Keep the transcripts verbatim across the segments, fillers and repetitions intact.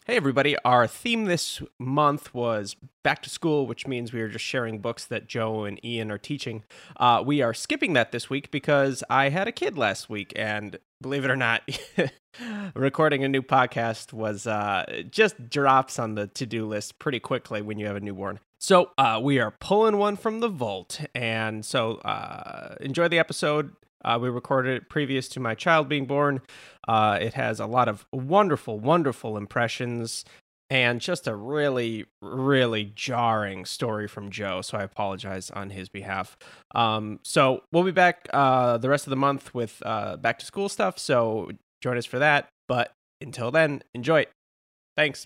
Hey, everybody. Our theme this month was back to school, which means we are just sharing books that Joe and Ian are teaching. Uh, we are skipping that this week because I had a kid last week, and believe it or not, recording a new podcast was uh, just drops on the to-do list pretty quickly when you have a newborn. So uh, we are pulling one from the vault, and so uh, enjoy the episode. Uh, we recorded it previous to my child being born. Uh, it has a lot of wonderful, wonderful impressions and just a really, really jarring story from Joe. So I apologize on his behalf. Um, so we'll be back uh, the rest of the month with uh, back to school stuff. So join us for that. But until then, enjoy it. Thanks.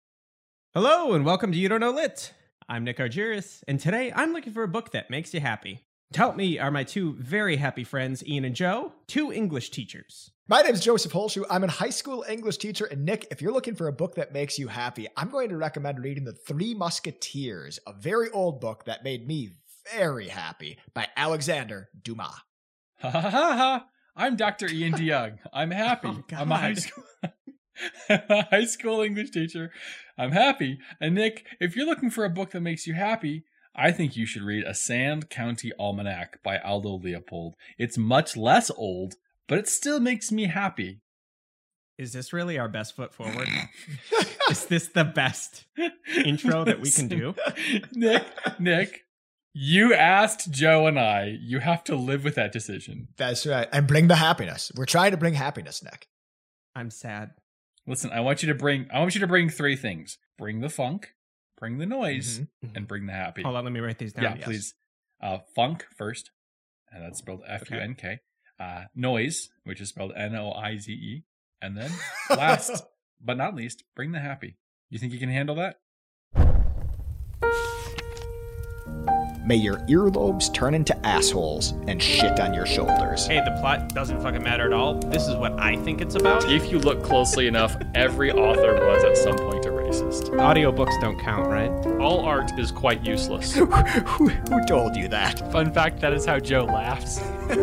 Hello and welcome to You Don't Know Lit. I'm Nick Argyris, and today I'm looking for a book that makes you happy. To help me are my two very happy friends, Ian and Joe, two English teachers. My name is Joseph Holshoe. I'm a high school English teacher. And Nick, if you're looking for a book that makes you happy, I'm going to recommend reading The Three Musketeers, a very old book that made me very happy, by Alexander Dumas. Ha ha ha ha! I'm Doctor Ian DeYoung. I'm happy. Oh, I'm a high school, I'm a high school English teacher. I'm happy. And Nick, if you're looking for a book that makes you happy, I think you should read A Sand County Almanac by Aldo Leopold. It's much less old, but it still makes me happy. Is this really our best foot forward? Is this the best intro that we can do? Nick, Nick, you asked Joe and I. You have to live with that decision. That's right. And bring the happiness. We're trying to bring happiness, Nick. I'm sad. Listen, I want you to bring I want you to bring three things. Bring the funk, bring the noise, Mm-hmm. and bring the happy. Hold on, let me write these down. Yeah, Yes. please. Uh, funk first, and that's spelled F U N K. Uh, noise, which is spelled N O I Z E. And then, last but not least, bring the happy. You think you can handle that? May your earlobes turn into assholes and shit on your shoulders. Hey, the plot doesn't fucking matter at all. This is what I think it's about. If you look closely enough, every author was at some point a racist. Audiobooks don't count, right? All art is quite useless. who, who told you that? Fun fact, that is how Joe laughs.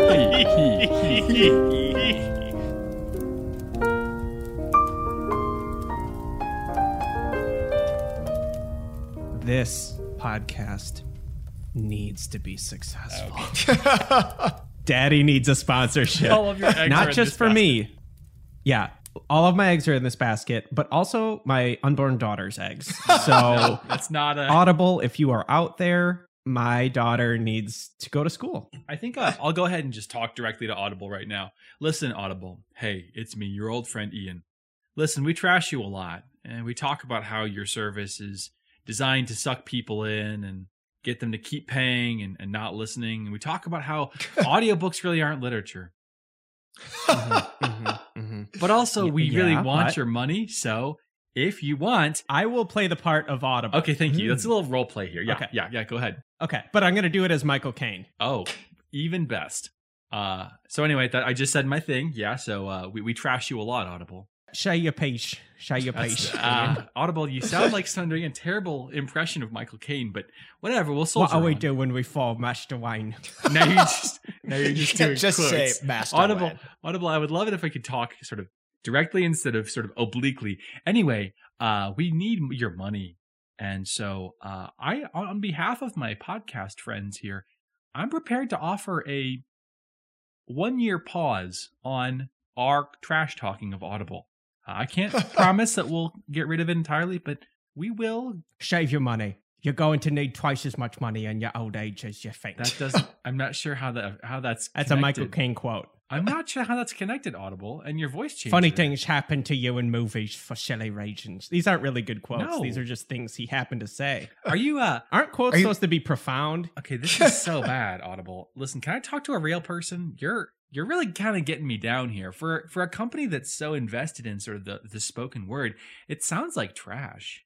This podcast needs to be successful. Daddy needs a sponsorship. All of your eggs are Not in just this for basket. me. Yeah, all of my eggs are in this basket, but also my unborn daughter's eggs. So That's not a... Audible, if you are out there, my daughter needs to go to school. I think uh, I'll go ahead and just talk directly to Audible right now. Listen, Audible. Hey, it's me, your old friend Ian. Listen, we trash you a lot, and we talk about how your service is designed to suck people in and get them to keep paying and, and not listening. And we talk about how audiobooks really aren't literature. Mm-hmm, mm-hmm, mm-hmm. But also, we Yeah, really want but- your money, so if you want... I will play the part of Audible. Okay, thank you. That's a little role play here. Yeah, Okay. yeah, yeah, go ahead. Okay, but I'm going to do it as Michael Caine. Oh, even best. Uh, so anyway, that I just said my thing. Yeah, so uh, we, we trash you a lot, Audible. Share your page. Share your page. Uh, Audible, you sound like someone doing a terrible impression of Michael Caine, but whatever, we'll soldier What are we on. doing when we fall Master Wine? Now you're just, now you're just doing Just quotes. say Master Audible, Wine. Audible, I would love it if I could talk sort of directly instead of sort of obliquely. Anyway, uh, we need your money. And so uh, I, on behalf of my podcast friends here, I'm prepared to offer a one-year pause on our trash talking of Audible. Uh, I can't promise that we'll get rid of it entirely, but we will. Save your money. You're going to need twice as much money in your old age as you think. That doesn't. I'm not sure how that how that's. That's a Michael connected. Caine quote. I'm not sure how that's connected, Audible, and your voice changed. Funny there. things happen to you in movies for silly reasons. These aren't really good quotes. No. These are just things he happened to say. Are you? Uh, Aren't quotes Are you- supposed to be profound? okay, this is so bad, Audible. Listen, can I talk to a real person? You're you're really kind of getting me down here. For for a company that's so invested in sort of the the spoken word, it sounds like trash.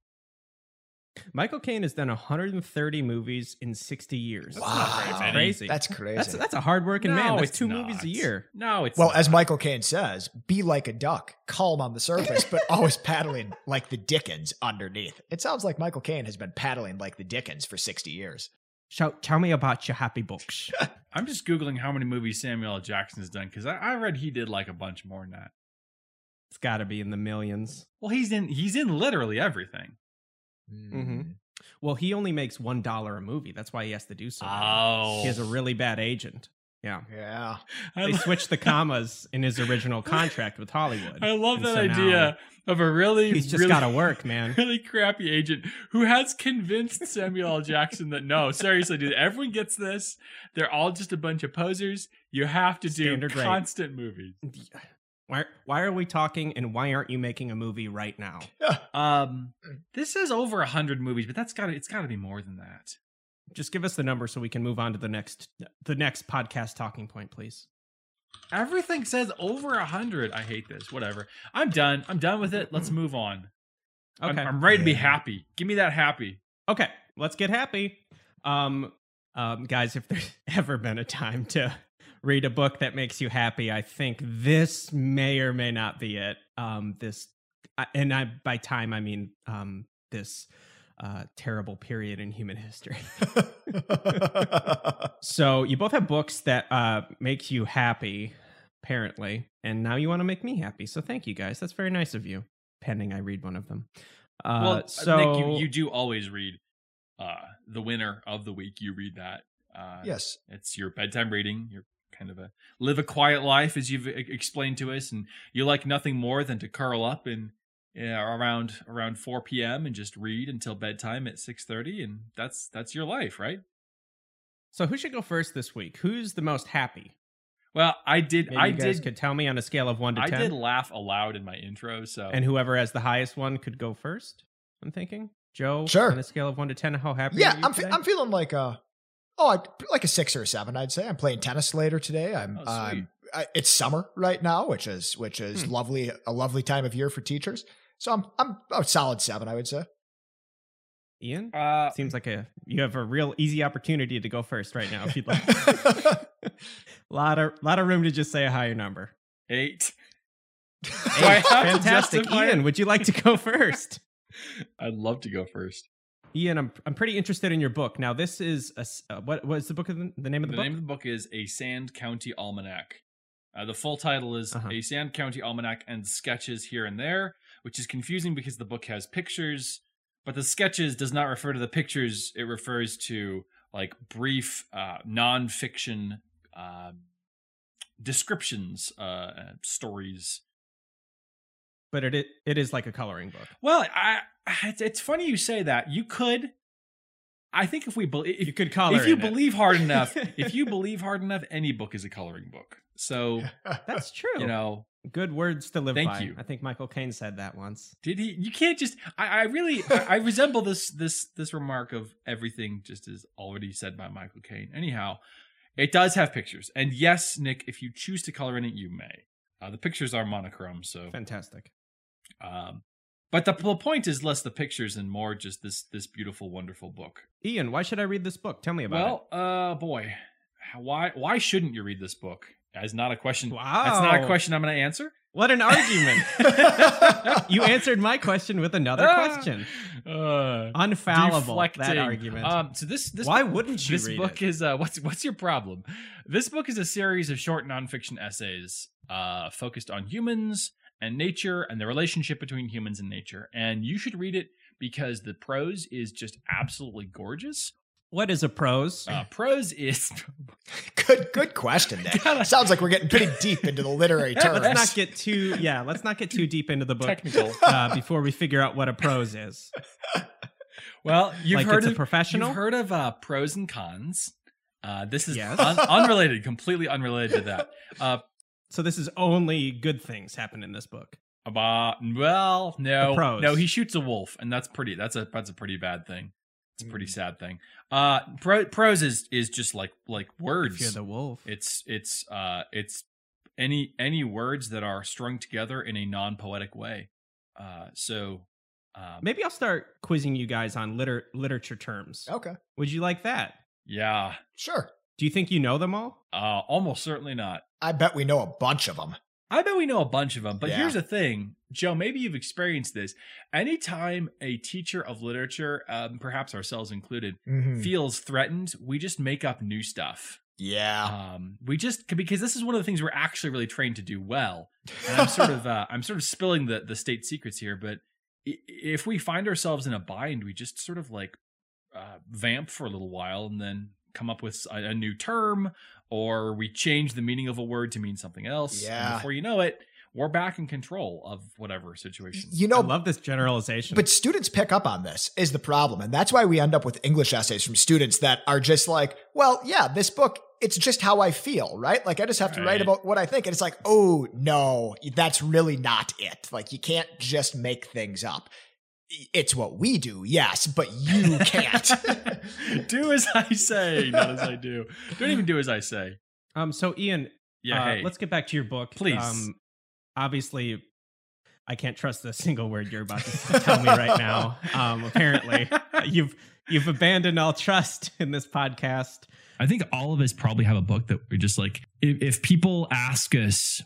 Michael Caine has done one hundred thirty movies in sixty years. Wow. not very That's many. crazy. That's crazy. That's that's a hardworking No, man. That's it's two not. movies a year. No, it's well, not. as Michael Caine says, be like a duck, calm on the surface, but always paddling like the Dickens underneath. It sounds like Michael Caine has been paddling like the Dickens for sixty years. So tell me about your happy books. I'm just googling how many movies Samuel L. Jackson has done because I, I read he did like a bunch more than that. It's got to be in the millions. Well, he's in he's in literally everything. Mm-hmm. Well, he only makes one dollar a movie. That's why he has to do so. Oh, He has a really bad agent. Yeah. Yeah. They switched the commas in his original contract with Hollywood. I love And that so idea of a really, He's just really, got to work, man. really crappy agent who has convinced Samuel L. Jackson that no, seriously, dude, everyone gets this. They're all just a bunch of posers. You have to do Standard rate. constant movies. Why, why are we talking and why aren't you making a movie right now? Um, this is over a hundred movies, but that's got to it's got to be more than that. Just give us the number so we can move on to the next the next podcast talking point, please. Everything says over a hundred. I hate this. Whatever. I'm done. I'm done with it. Let's move on. Okay. I'm, I'm ready to be Yeah. happy. Give me that happy. Okay, let's get happy. Um, um, guys, if there's ever been a time to read a book that makes you happy, I think this may or may not be it. Um, this, I- and I by time I mean um this uh terrible period in human history. So you both have books that uh make you happy, apparently, and now you want to make me happy. So thank you guys. That's very nice of you. Pending I read one of them. Uh, Well, so Nick, you, you do always read uh, the winner of the week. You read that. Uh, Yes. It's your bedtime reading. You're kind of a live a quiet life, as you've e- explained to us, and you like nothing more than to curl up and yeah, around around four p.m. and just read until bedtime at six thirty, and that's that's your life, right? So who should go first this week? Who's the most happy? Well, I did. Maybe I you guys did. could tell me on a scale of one to I ten. did laugh aloud in my intro. So And whoever has the highest one could go first. I'm thinking, Joe. Sure. On a scale of one to ten, how happy? Yeah, are you I'm fe- today? I'm feeling like a oh, I'd, like a six or a seven. I'd say I'm playing tennis later today. I'm Oh, sweet. um, I, it's summer right now, which is which is Hmm. lovely, a lovely time of year for teachers. So I'm I'm a solid seven, I would say. Ian. uh, Seems like a you have a real easy opportunity to go first right now if you'd like. lot of lot of room to just say a higher number. eight. Hey, Do I have to fantastic, justify it? Ian. Would you like to go first? I'd love to go first. Ian, I'm I'm pretty interested in your book. Now, this is a s- uh, what what is the book of the, the name of The the, name book? of the book is A Sand County Almanac. Uh, the full title is Uh-huh. A Sand County Almanac and Sketches Here and There, which is confusing because the book has pictures, but the sketches does not refer to the pictures. It refers to like brief uh, non-fiction uh, descriptions, uh, uh, stories. But it it, it is like a coloring book. Well, I, it's, it's funny you say that. You could. I think if we believe, You could color. if you in it. believe hard enough, if you believe hard enough, any book is a coloring book. So That's true. you know, Good words to live Thank by. you. I think Michael Caine said that once. did he? You can't just. I, I really. I, I resemble this this this remark of everything just as already said by Michael Caine. Anyhow, it does have pictures, and yes, Nick, if you choose to color in it, you may. Uh, the pictures are monochrome, so. Fantastic. Um, but the, the point is less the pictures and more just this this beautiful, wonderful book. Ian, why should I read this book? Tell me about Well, uh, boy, why why shouldn't you read this book? That's not a question. it. That's not a Wow. question I'm going to answer. What an argument. You answered my question with another Ah, question. Uh, Unfallible, that deflecting. argument. Um, so this this Why wouldn't you this read book it? is uh, what's what's your problem? This book is a series of short nonfiction essays uh, focused on humans and nature and the relationship between humans and nature. And you should read it because the prose is just absolutely gorgeous. What is a prose? Uh, prose is Good good question, Nick. Gotta- Sounds like we're getting pretty deep into the literary terms. Let's not get too yeah. Let's not get too deep into the book technical. uh, before we figure out what a prose is. Well, you've Like heard it's a of professional? You've heard of uh, pros and cons. Uh, this is Yes. un- unrelated, completely unrelated to that. Uh, So this is only good things happen in this book. about well, no, The pros. no, he shoots a wolf, and that's pretty. That's a that's a pretty bad thing. It's a Mm. pretty sad thing. Uh, pro, prose is is just like like words. If you're the wolf. It's it's uh it's any any words that are strung together in a non-poetic way. Uh, so um, Maybe I'll start quizzing you guys on liter- literature terms. Okay, Would you like that? yeah, sure. Do you think you know them all? uh, almost certainly not. I bet we know a bunch of them. I bet we know a bunch of them, but Yeah. here's the thing, Joe, maybe you've experienced this. Anytime a teacher of literature, um, perhaps ourselves included, Mhm. feels threatened, we just make up new stuff. Yeah. Um, we just because this is one of the things we're actually really trained to do well. And I'm sort of uh, I'm sort of spilling the the state secrets here, but if we find ourselves in a bind, we just sort of like uh, vamp for a little while and then come up with a, a new term, or we change the meaning of a word to mean something else. Yeah. And before you know it, we're back in control of whatever situation. You know, I love this generalization. But students pick up on this is the problem. And that's why we end up with English essays from students that are just like, well, yeah, this book, it's just how I feel, right? Like I just have to Right. write about what I think. And it's like, oh, no, that's really not it. Like you can't just make things up. It's what we do, yes, but you can't. Do as I say, not as I do. Don't even do as I say. um, so Ian, Yeah, uh, hey. let's get back to your book. Please. Um, obviously, I can't trust a single word you're about to tell me right now. Um, apparently, you've you've abandoned all trust in this podcast. I think all of us probably have a book that we just like. If, if people ask us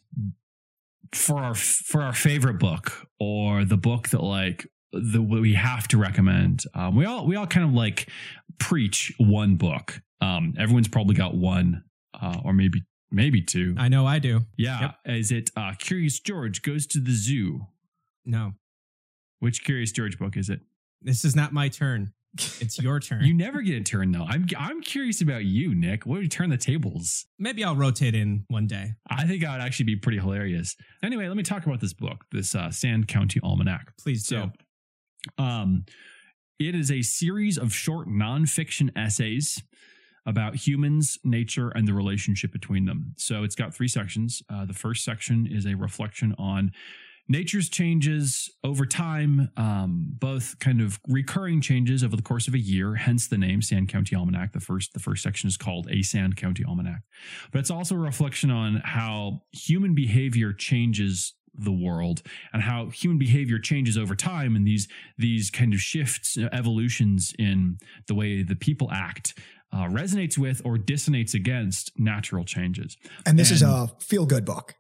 for our for our favorite book or the book that like the we have to recommend, um, we all we all kind of like preach one book. Um, everyone's probably got one, uh, or maybe maybe two. I know I do. Yeah, Yep. is it uh, Curious George Goes to the Zoo? No, Which Curious George book is it? this is not my turn. It's your turn. You never get a turn though. I'm I'm curious about you, Nick. What do you turn the tables? Maybe I'll rotate in one day. I think that would actually be pretty hilarious. Anyway, let me talk about this book, this uh, Sand County Almanac. Please do. So, um, it is a series of short nonfiction essays about humans, nature, and the relationship between them. So it's got three sections. Uh, the first section is a reflection on nature's changes over time, um, both kind of recurring changes over the course of a year, hence the name Sand County Almanac. The first, the first section is called A Sand County Almanac. But it's also a reflection on how human behavior changes the world and how human behavior changes over time, and these these kind of shifts, evolutions in the way the people act uh, resonates with or dissonates against natural changes. And this is And- a feel-good book.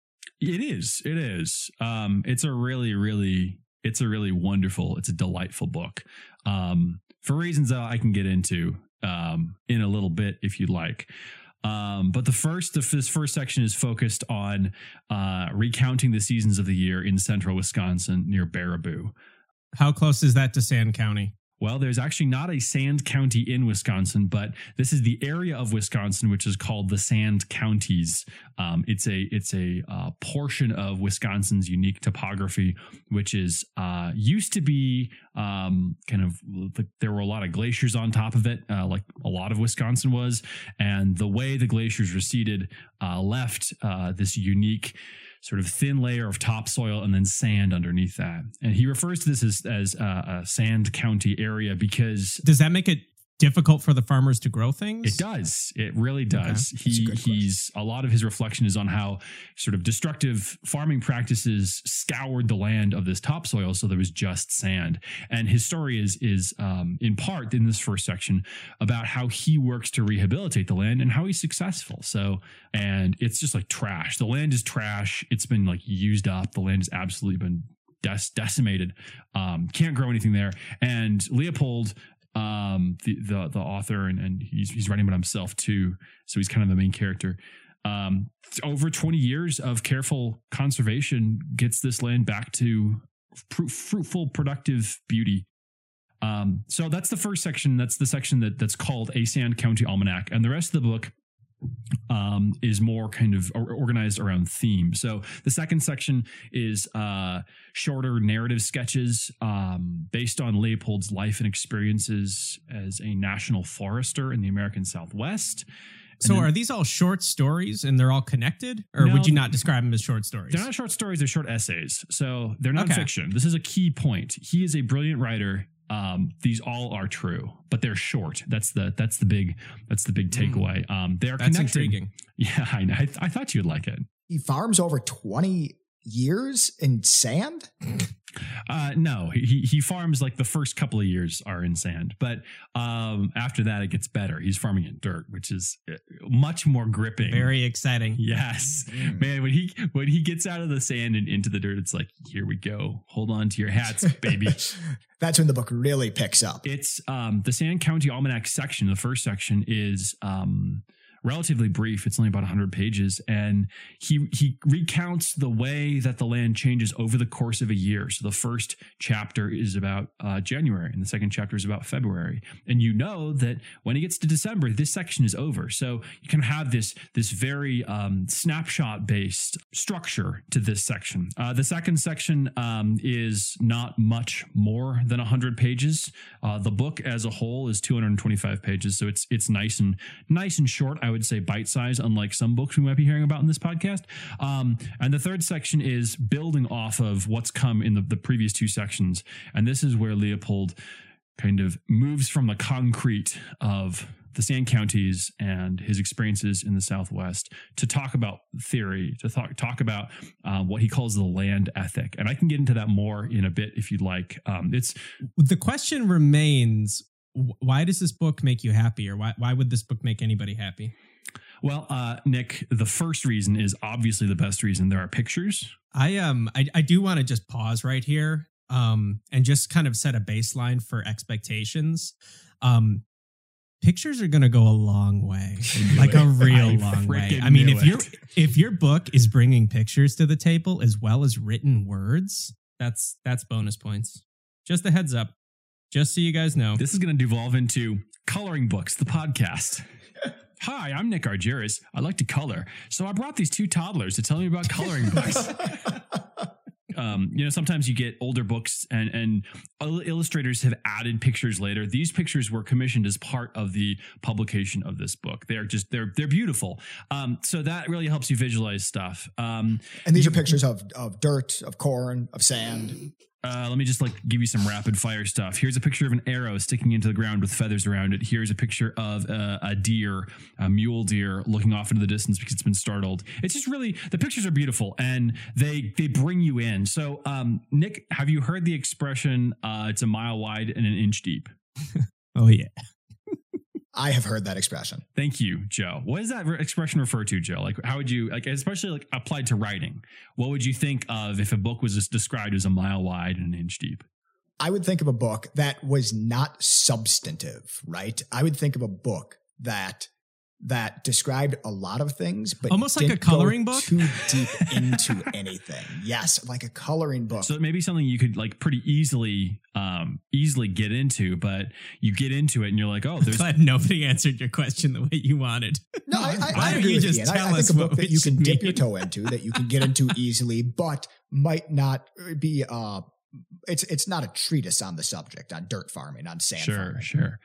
It is. It is. Um, it's a really, really, it's a really wonderful, it's a delightful book. Um, for reasons that I can get into um, in a little bit if you'd like. Um, but the first, the, this first section is focused on uh, recounting the seasons of the year in central Wisconsin near Baraboo. How close is that to Sand County? Well, there's actually not a Sand County in Wisconsin, but this is the area of Wisconsin which is called the Sand Counties. Um, it's a it's a uh, portion of Wisconsin's unique topography, which is uh, used to be um, kind of there were a lot of glaciers on top of it, uh, like a lot of Wisconsin was, and the way the glaciers receded uh, left uh, this unique sort of thin layer of topsoil and then sand underneath that. And he refers to this as, as uh, a Sand County area because Does that make it difficult for the farmers to grow things? it does. It really does. That's a He good he's a lot of his reflection is on how sort of destructive farming practices scoured the land of this topsoil, so there was just sand. And his story is is um, in part in this first section about how he works to rehabilitate the land and how he's successful. So, and it's just like trash. The land is trash. It's been like used up. The land has absolutely been dec- decimated. Um, can't grow anything there. And Leopold, um the the the author, and, and he's he's writing about himself too, so he's kind of the main character. Um over twenty years of careful conservation gets this land back to fr- fruitful, productive beauty. Um so that's the first section. That's the section that that's called A Sand County Almanac, and the rest of the book um is more kind of or- organized around theme. So the second section is uh shorter narrative sketches um based on Leopold's life and experiences as a national forester in the American Southwest. And So then- are these all short stories and they're all connected? Or No. would you not describe them as short stories? They're not short stories, they're short essays. So they're Okay. nonfiction. This is a key point. He is a brilliant writer. Um, these all are true, but they're short. That's the that's the big that's the big takeaway. Um, they are That's connected. intriguing. Yeah, I know. I, I thought you'd like it. He farms over twenty years in sand. Uh, no, he he farms like the first couple of years are in sand, but um, after that it gets better. He's farming in dirt, which is uh, much more gripping. Very exciting. Yes, Mm. man. When he when he gets out of the sand and into the dirt, it's like, here we go. Hold on to your hats, baby. That's when the book really picks up. It's um, the Sand County Almanac section. The first section is um, relatively brief. It's only about one hundred pages. And he he recounts the way that the land changes over the course of a year. So the first chapter is about uh, January and the second chapter is about February. And you know that when it gets to December, this section is over. So you can have this, this very um, snapshot-based structure to this section. Uh, the second section um, is not much more than one hundred pages. Uh, the book as a whole is two hundred twenty-five pages. So it's it's nice and nice and short. I would say bite size, unlike some books we might be hearing about in this podcast. Um, and the third section is building off of what's come in the, the previous two sections. And this is where Leopold kind of moves from the concrete of the sand counties and his experiences in the Southwest to talk about theory, to talk, talk about uh, what he calls the land ethic. And I can get into that more in a bit if you'd like. Um, it's the question remains, why does this book make you happy, or why, why would this book make anybody happy? Well, uh, Nick, the first reason is obviously the best reason. There are pictures. I um I, I do want to just pause right here um and just kind of set a baseline for expectations. Um Pictures are going to go a long way, like a real I long way. I freaking mean, knew if your it. if your book is bringing pictures to the table as well as written words, that's that's bonus points. Just a heads up, just so you guys know. This is going to devolve into Coloring Books, the podcast. Hi, I'm Nick Argyris. I like to color, so I brought these two toddlers to tell me about coloring books. Um, you know, sometimes you get older books and, and illustrators have added pictures later. These pictures were commissioned as part of the publication of this book. They're just, they're, they're beautiful. Um, so that really helps you visualize stuff. Um, and these are pictures of, of dirt, of corn, of sand. Uh, let me just like give you some rapid fire stuff. Here's a picture of an arrow sticking into the ground with feathers around it. Here's a picture of uh, a deer, a mule deer, looking off into the distance because it's been startled. It's just really, the pictures are beautiful and they they bring you in. So, um, Nick, have you heard the expression, uh, it's a mile wide and an inch deep? Oh, yeah. I have heard that expression. Thank you, Joe. What does that re- expression refer to, Joe? Like, how would you, like, especially like applied to writing, what would you think of if a book was just described as a mile wide and an inch deep? I would think of a book that was not substantive, right? I would think of a book that that described a lot of things, but almost like a didn't coloring go book too deep into anything. Yes, like a coloring book. So maybe something you could like pretty easily, um, easily get into, but you get into it and you're like, oh, there's. Glad nobody answered your question the way you wanted. No, I, I, Why I don't agree you with just Ian. I, tell I us think a book what that we you can should dip your mean? toe into, that you can get into easily, but might not be. Uh, it's it's not a treatise on the subject, on dirt farming, on sand Sure, farming. sure.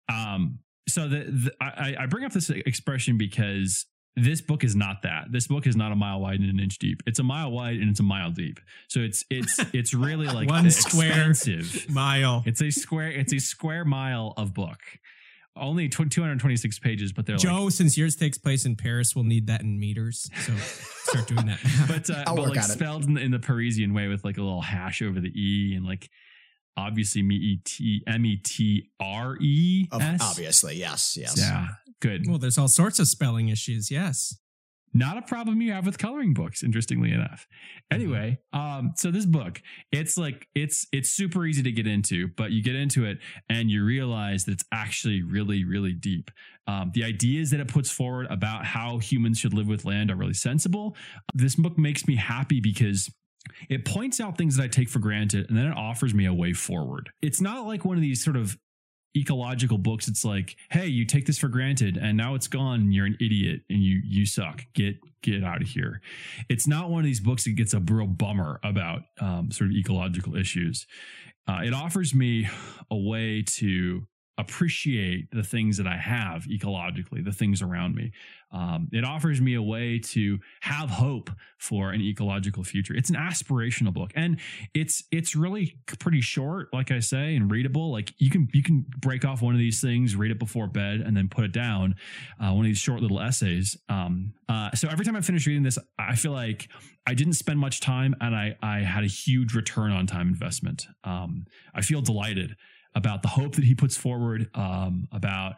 Um, so the, the I, I bring up this expression because this book is not that. This book is not a mile wide and an inch deep. It's a mile wide and it's a mile deep. So it's it's it's really like One square expensive mile. It's a square. It's a square mile of book. Only two hundred twenty-six pages, but they're Joe, like, since yours takes place in Paris, we'll need that in meters. So start doing that now. but uh, I'll but work like on it. spelled in the, in the Parisian way with like a little hash over the e and like obviously me e t m e t r e s. Obviously, yes, yes. Yeah, good. Well, there's all sorts of spelling issues. Yes. Not a problem you have with coloring books, interestingly enough. Anyway, um, so this book, it's like it's it's super easy to get into, but you get into it and you realize that it's actually really, really deep. Um, the ideas that it puts forward about how humans should live with land are really sensible. This book makes me happy because it points out things that I take for granted, and then it offers me a way forward. It's not like one of these sort of ecological books. It's like, hey, you take this for granted and now it's gone and you're an idiot and you you suck. Get get out of here. It's not one of these books that gets a real bummer about um, sort of ecological issues. Uh, it offers me a way to appreciate the things that I have ecologically, the things around me. Um, it offers me a way to have hope for an ecological future. It's an aspirational book, and it's it's really pretty short, like I say, and readable. Like you can you can break off one of these things, read it before bed, and then put it down. Uh, one of these short little essays. Um, uh, so every time I finish reading this, I feel like I didn't spend much time, and I I had a huge return on time investment. Um, I feel delighted about the hope that he puts forward, um, about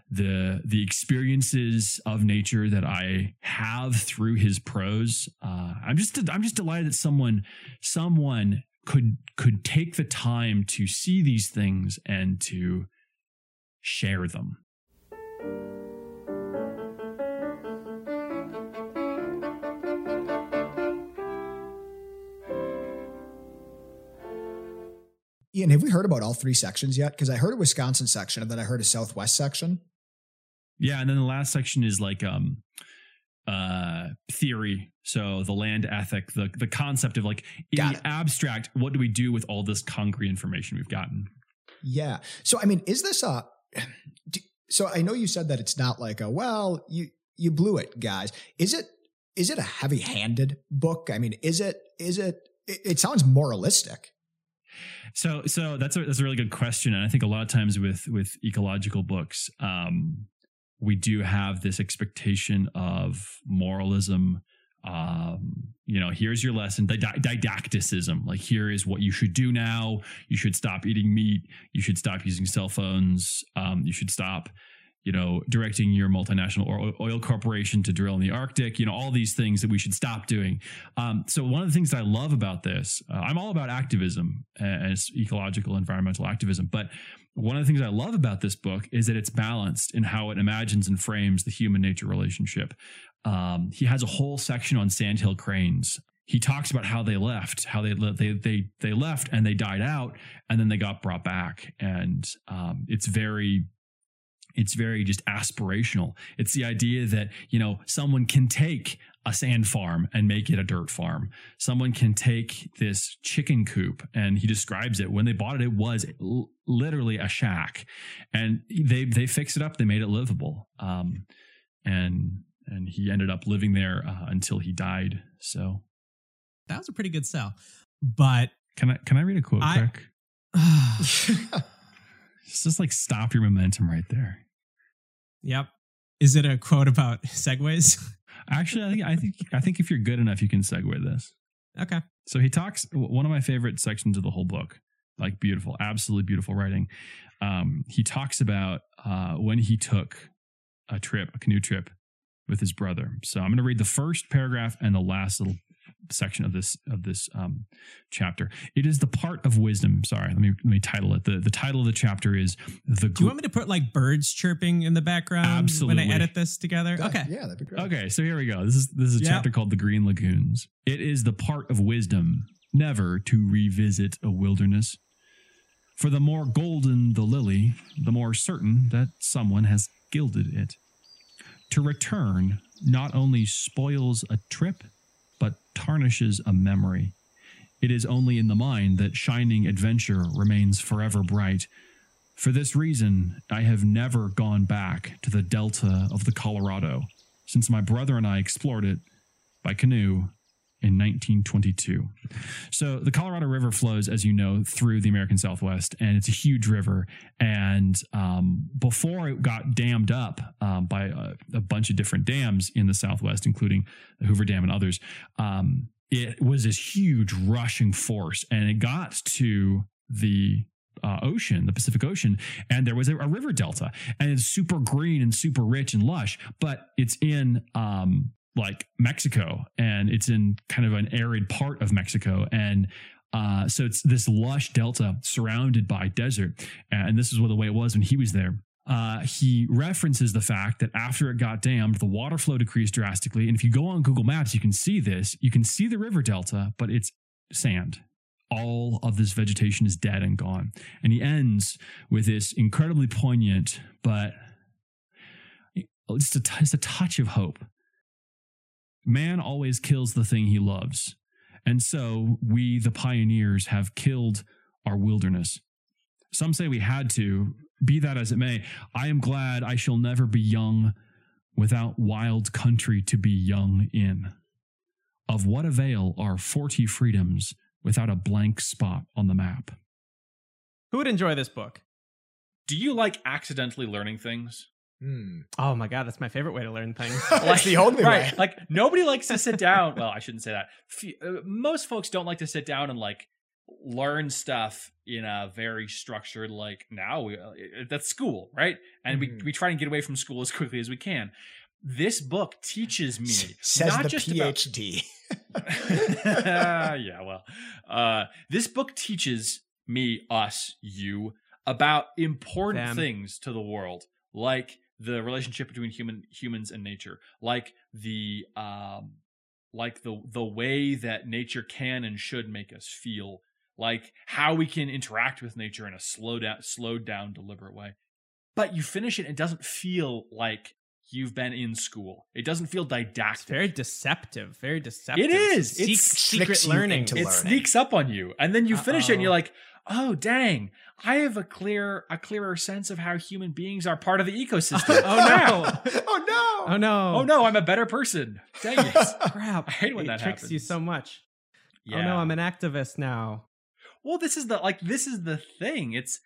the the experiences of nature that I have through his prose. Uh, I'm just I'm just delighted that someone someone could could take the time to see these things and to share them. Ian, have we heard about all three sections yet? Because I heard a Wisconsin section and then I heard a Southwest section. Yeah, and then the last section is like um uh theory. So the land ethic, the the concept of like in Got the it. abstract, what do we do with all this concrete information we've gotten? Yeah. So, I mean, is this a, do, so I know you said that it's not like a, well, you, you blew it, guys. Is it, is it a heavy handed book? I mean, is it, is it, it, it sounds moralistic. So so that's a that's a really good question. And I think a lot of times with with ecological books, um, we do have this expectation of moralism. Um, you know, here's your lesson, Did- didacticism. Like, here is what you should do now. You should stop eating meat. You should stop using cell phones. Um, you should stop, you know, directing your multinational oil, oil corporation to drill in the Arctic. You know, all these things that we should stop doing. Um, so one of the things that I love about this, uh, I'm all about activism as ecological, environmental activism. But one of the things I love about this book is that it's balanced in how it imagines and frames the human-nature relationship. Um, he has a whole section on sandhill cranes. He talks about how they left, how they they they they left and they died out, and then they got brought back. And um, it's very, it's very just aspirational. It's the idea that, you know, someone can take a sand farm and make it a dirt farm. Someone can take this chicken coop, and he describes it. When they bought it, it was l- literally a shack, and they they fixed it up. They made it livable. Um, and and he ended up living there uh, until he died. So That was a pretty good sell. But can I can I read a quote I- quick? It's just like stop your momentum right there. Yep. Is it a quote about segues? Actually, I think I think I think if you're good enough, you can segue this. Okay. So he talks, one of my favorite sections of the whole book, like beautiful, absolutely beautiful writing. Um, he talks about uh, when he took a trip, a canoe trip with his brother. So I'm going to read the first paragraph and the last little section of this of this um, chapter. It is the part of wisdom. Sorry, let me let me title it. The the title of the chapter is the. Do you want me to put like birds chirping in the background Absolutely. when I edit this together? Yeah, Okay. Yeah, that'd be great. Okay, so here we go. This is this is a Yep. chapter called The Green Lagoons. It is the part of wisdom never to revisit a wilderness. For the more golden the lily, the more certain that someone has gilded it. To return not only spoils a trip, but tarnishes a memory. It is only in the mind that shining adventure remains forever bright. For this reason, I have never gone back to the delta of the Colorado, since my brother and I explored it by canoe in nineteen twenty-two. So the Colorado River flows, as you know, through the American Southwest, and it's a huge river. And um, before it got dammed up um, by a, a bunch of different dams in the Southwest, including the Hoover Dam and others, um, it was this huge rushing force, and it got to the Uh, ocean, the Pacific Ocean, and there was a, a river delta, and it's super green and super rich and lush, but it's in um, like Mexico, and it's in kind of an arid part of Mexico, and uh, so it's this lush delta surrounded by desert, and this is what the way it was when he was there. Uh, he references the fact that after it got dammed, the water flow decreased drastically, and if you go on Google Maps, you can see this. You can see the river delta, but it's sand. All of this vegetation is dead and gone. And he ends with this incredibly poignant, but just a, just a touch of hope. Man always kills the thing he loves. And so we, the pioneers, have killed our wilderness. Some say we had to. Be that as it may, I am glad I shall never be young without wild country to be young in. Of what avail are forty freedoms without a blank spot on the map? Who would enjoy this book? Do you like accidentally learning things? Hmm. Oh my god, that's my favorite way to learn things. That's the only right. way. Like, nobody likes to sit down. Well, I shouldn't say that. Fe- uh, Most folks don't like to sit down and like learn stuff in a very structured, like now we, uh, that's school, right? And Mhm. we, we try and get away from school as quickly as we can. This book teaches me Says not the just about PhD. yeah, well, uh, this book teaches me, us, you, about important Them. things to the world, like the relationship between human humans and nature, like the um, like the the way that nature can and should make us feel, like how we can interact with nature in a slow down, slowed down, deliberate way. But you finish it, and it doesn't feel like you've been in school. It doesn't feel didactic. It's very deceptive. Very deceptive. It is. Se- It's secret tricks you learning. into It learning. sneaks up on you, and then you finish it, and you're Uh-oh. like, "Oh, dang! I have a clear, a clearer sense of how human beings are part of the ecosystem." Oh no! Oh no! Oh no! Oh no! I'm a better person. Dang it! Crap! I hate when it that tricks you happens. so much. Yeah. Oh no! I'm an activist now. Well, this is the like this is the thing. It's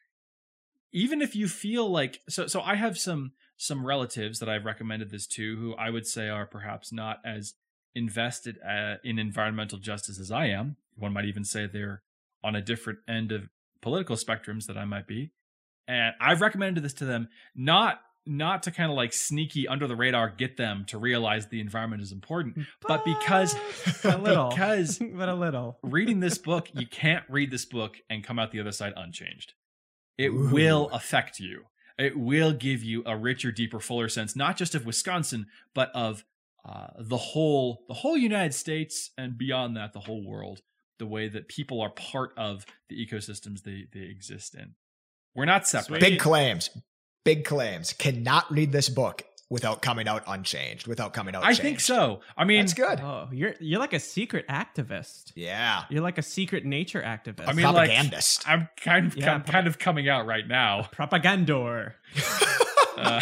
even if you feel like so so I have some some relatives that I've recommended this to who I would say are perhaps not as invested uh, in environmental justice as I am. One might even say they're on a different end of political spectrums that I might be. And I've recommended this to them not not to kind of like sneaky under the radar get them to realize the environment is important, but because a little, because but a little. reading this book, you can't read this book and come out the other side unchanged. It Ooh. will affect you. It will give you a richer, deeper, fuller sense, not just of Wisconsin, but of uh, the whole, the whole United States, and beyond that, the whole world. The way that people are part of the ecosystems they they exist in. We're not separate. Big claims. Big claims. Cannot read this book without coming out unchanged, without coming out I changed. think so. I mean, That's good. Oh, you're you're like a secret activist. Yeah. You're like a secret nature activist. I mean, like, Propagandist. I'm kind of Yeah, I'm kind of coming out right now. propagandor. Uh,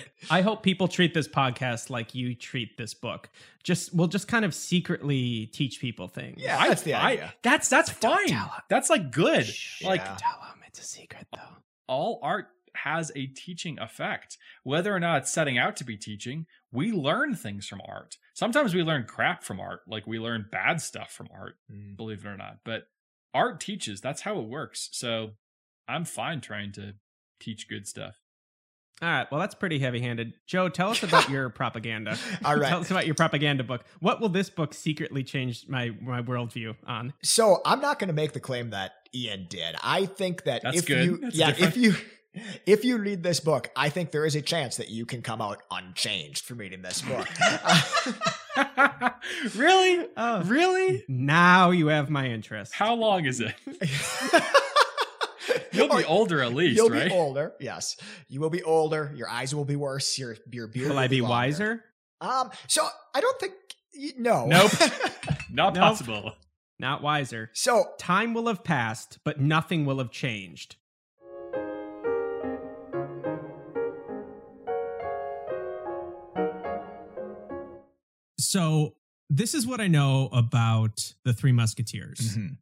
I hope people treat this podcast like you treat this book. Just we'll just kind of secretly teach people things. Yeah, I- that's the I- idea. that's that's Don't fine. tell 'em. That's like good. Shh, Like Yeah. tell them it's a secret though. all art has a teaching effect. Whether or not it's setting out to be teaching, we learn things from art. Sometimes we learn crap from art, like we learn bad stuff from art, Mm. believe it or not. But art teaches. That's how it works. So I'm fine trying to teach good stuff. All right. Well, that's pretty heavy-handed. Joe, tell us about your propaganda. All right. Tell us about your propaganda book. What will this book secretly change my my worldview on? So I'm not going to make the claim that Ian did. I think that That's if good. you, That's yeah, different. if you, if you read this book, I think there is a chance that you can come out unchanged from reading this book. Really? Oh, Really? now you have my interest. How long is it? You'll be Or older at least, You'll right? be older. Yes, you will be older. Your eyes will be worse. Your your beard. will will I be longer. wiser? Um. So I don't think. y- No. Nope. Not Nope. possible. Not wiser. So Time will have passed, but nothing will have changed. So this is what I know about the Three Musketeers. mhm,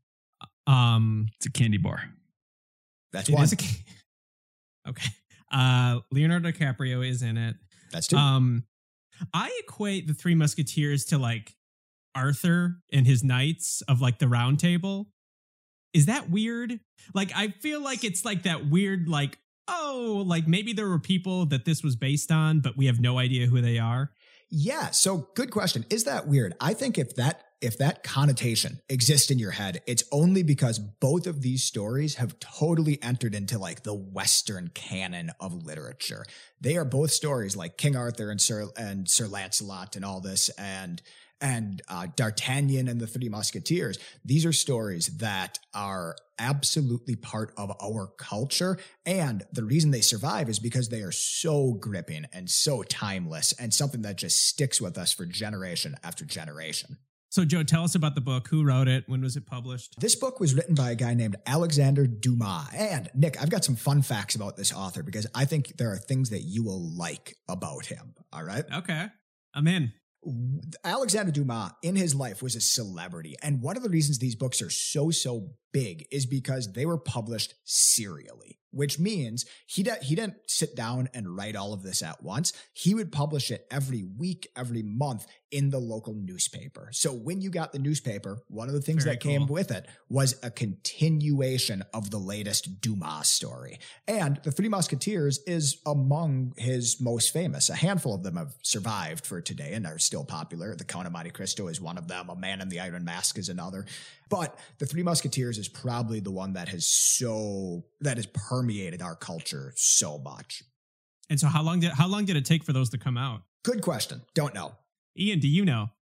Um, It's a candy bar. that's it one. is a ca- okay. Uh, Leonardo DiCaprio is in it. That's two. Um, I equate the Three Musketeers to like Arthur and his knights of like the Round Table. Is that weird? Like, I feel like it's like that weird, like, oh, like maybe there were people that this was based on, but we have no idea who they are. Yeah, so good question. Is that weird? I think if that if that connotation exists in your head, it's only because both of these stories have totally entered into like the Western canon of literature. They are both stories like King Arthur and Sir and Sir Lancelot and all this, and and uh, D'Artagnan and the Three Musketeers. These are stories that are absolutely part of our culture. And the reason they survive is because they are so gripping and so timeless and something that just sticks with us for generation after generation. So, Joe, tell us about the book. Who wrote it? When was it published? This book was written by a guy named Alexander Dumas. And Nick, I've got some fun facts about this author because I think there are things that you will like about him. All right. Okay, I'm in. Alexander Dumas in his life was a celebrity. And one of the reasons these books are so, so big is because they were published serially, which means he, de- he didn't sit down and write all of this at once. He would publish it every week, every month in the local newspaper. So when you got the newspaper, one of the things Very that came cool. with it was a continuation of the latest Dumas story. And The Three Musketeers is among his most famous. A handful of them have survived for today and are still popular. The Count of Monte Cristo is one of them. A Man in the Iron Mask is another. But The Three Musketeers is probably the one that has so that has permeated our culture so much. And so, how long did how long did it take for those to come out? Good question. Don't know. Ian, do you know?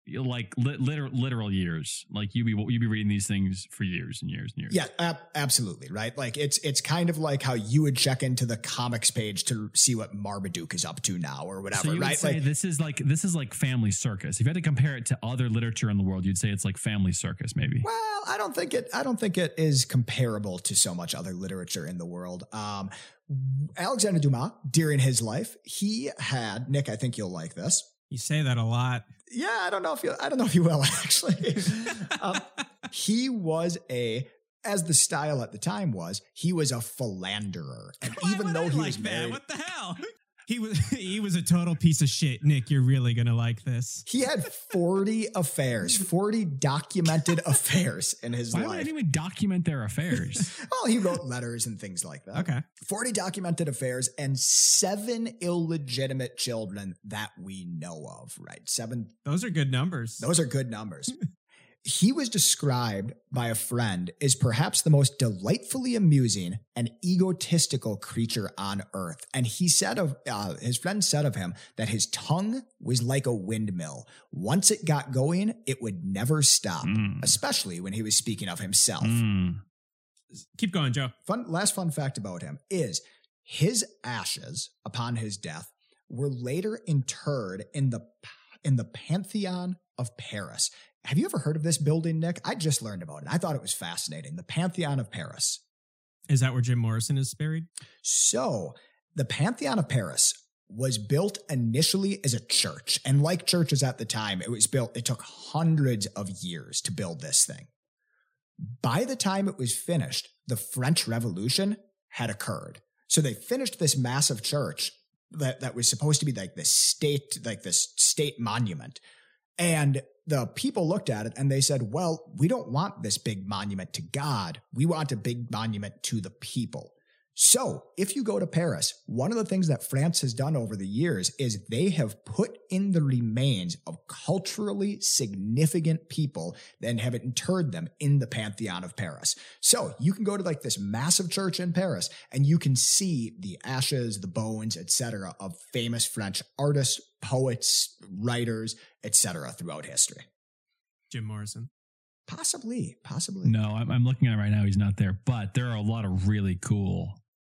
like li- literal literal years. Like you be you be reading these things for years and years and years. Yeah, ab- absolutely. Right. Like it's it's kind of like how you would check into the comics page to see what Marmaduke is up to now or whatever. So you would right. say Like, this is like this is like Family Circus. If you had to compare it to other literature in the world, you'd say it's like Family Circus, maybe. well, I don't think it. I don't think it is comparable to so much other literature in the world. Um, Alexander Dumas, during his life, he had Nick. I think you'll like this. You say that a lot. Yeah, I don't know if you. I don't know if you will actually. um, he was a, as the style at the time was, he was a philanderer, and Why even would though I he like was that? married, What the hell? He was he was a total piece of shit. Nick, you're really gonna like this. he had forty affairs, forty documented affairs in his Why would life. anyone document their affairs? Well, he wrote letters and things like that. Okay. forty documented affairs and seven illegitimate children that we know of, right? Seven. Those are good numbers. Those are good numbers. He was described by a friend as perhaps the most delightfully amusing and egotistical creature on earth. And he said of, uh, his friend said of him that his tongue was like a windmill. Once it got going, it would never stop, Mm. especially when he was speaking of himself. Mm. Keep going, Joe. Fun, last fun fact about him is his ashes upon his death were later interred in the in the Pantheon of Paris. Have you ever heard of this building, Nick? I just learned about it. I thought it was fascinating. The Pantheon of Paris. Is that where Jim Morrison is buried? So the Pantheon of Paris was built initially as a church. And like churches at the time, it was built, it took hundreds of years to build this thing. By the time it was finished, the French Revolution had occurred. So they finished this massive church that, that was supposed to be like this state, like this state monument. And the people looked at it and they said, well, we don't want this big monument to God. We want a big monument to the people. So if you go to Paris, one of the things that France has done over the years is they have put in the remains of culturally significant people and have interred them in the Pantheon of Paris. So you can go to like this massive church in Paris and you can see the ashes, the bones, et cetera of famous French artists, poets, writers, et cetera throughout history. Jim Morrison. Possibly, possibly. No, I'm, I'm looking at it right now. He's not there, but there are a lot of really cool.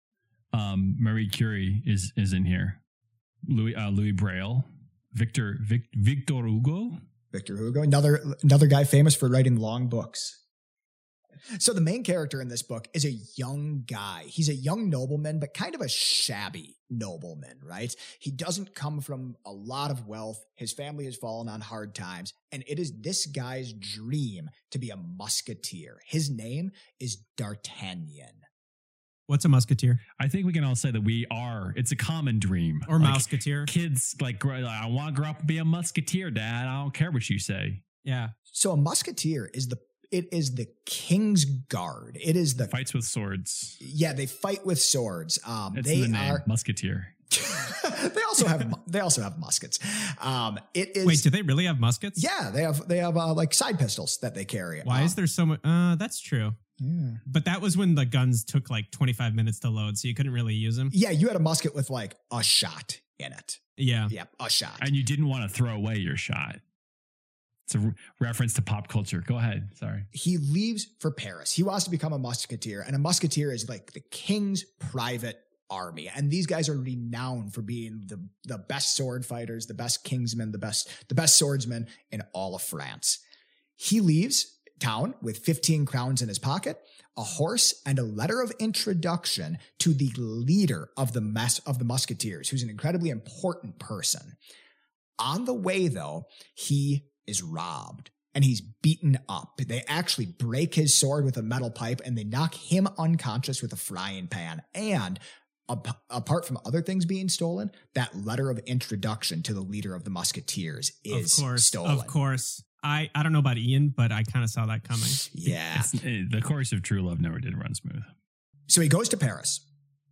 Um, Marie Curie is is in here. Louis uh, Louis Braille, Victor Vic, Victor Hugo. Victor Hugo, another another guy famous for writing long books. So the main character in this book is a young guy. He's a young nobleman, but kind of a shabby nobleman, right? He doesn't come from a lot of wealth. His family has fallen on hard times, and it is this guy's dream to be a musketeer. His name is D'Artagnan. What's a musketeer? I think we can all say that we are. It's a common dream. Or Like, musketeer? Kids like, grow- like, I want to grow up and be a musketeer, Dad. I don't care what you say. Yeah. So a musketeer is the it is the king's guard. It is the Fights with swords. yeah. They fight with swords. Um, It's they the name, are. musketeer. they also have mu- they also have muskets. Um, it is. Wait, do they really have muskets? Yeah, they have they have uh, like side pistols that they carry. Why Um, is there so much? Uh, that's true. Yeah. But that was when the guns took like twenty-five minutes to load, so you couldn't really use them. Yeah, you had a musket with like a shot in it. Yeah. Yep, a shot. And you didn't want to throw away your shot. It's a re- reference to pop culture. Go ahead. Sorry. He leaves for Paris. He wants to become a musketeer, and a musketeer is like the king's private army. And these guys are renowned for being the, the best sword fighters, the best kingsmen, the best the best swordsmen in all of France. He leaves town with fifteen crowns in his pocket, a horse, and a letter of introduction to the leader of the mess of the musketeers, who's an incredibly important person. On the way, though, he is robbed and he's beaten up. They actually break his sword with a metal pipe and they knock him unconscious with a frying pan. And ap- apart from other things being stolen, that letter of introduction to the leader of the musketeers is of course, stolen. Of course. I, I don't know about Ian, but I kind of saw that coming. Yeah. It's, eh, the course of true love never did run smooth. So he goes to Paris.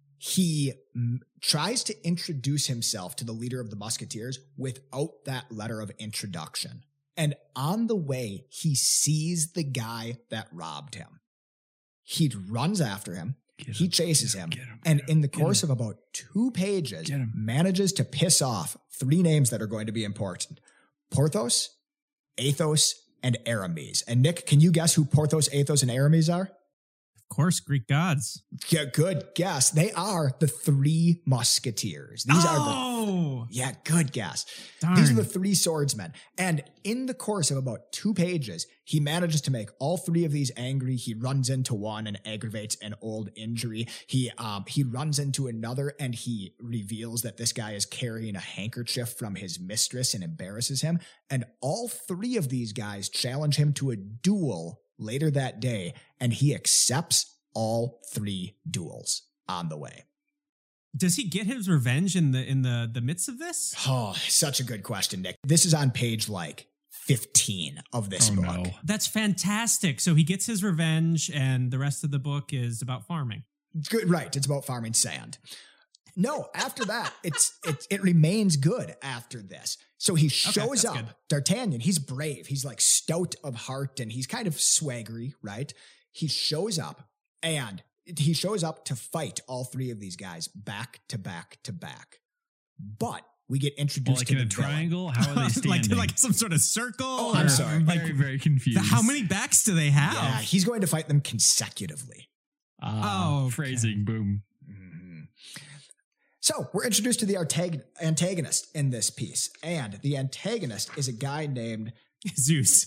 He m- tries to introduce himself to the leader of the musketeers without that letter of introduction. And on the way, he sees the guy that robbed him. He runs after him. Get He him, chases get him. get him, And get in the get course him. of about two pages, Get him. manages to piss off three names that are going to be important. Porthos, Athos, and Aramis. And Nick, can you guess who Porthos, Athos, and Aramis are? Of course, Greek gods. Yeah, good guess. They are the Three Musketeers. These are the oh, yeah, good guess. darn. These are the three swordsmen. And in the course of about two pages, he manages to make all three of these angry. He runs into one and aggravates an old injury. He um he runs into another and he reveals that this guy is carrying a handkerchief from his mistress and embarrasses him. And all three of these guys challenge him to a duel later that day, and he accepts all three duels on the way. Does he get his revenge in the in the the midst of this? Oh, such a good question, Nick. This is on page like fifteen of this Oh, book. no. That's fantastic. So he gets his revenge, and the rest of the book is about farming. Good, right. It's about farming sand. No, after that, it's it it remains good after this. So he shows that's up. good. D'Artagnan, he's brave. He's like stout of heart and he's kind of swaggery, right? He shows up and he shows up to fight all three of these guys back to back to back. But we get Well, introduced like to in the a villain. triangle? How are they standing? like like some sort of circle. Oh, I'm or- sorry. I'm Like, very, very confused. the- how many backs do they have? Yeah, he's going to fight them consecutively. Ah, Oh, okay. phrasing, boom. Mhm. So we're introduced to the artag- antagonist in this piece, and the antagonist is a guy named Zeus.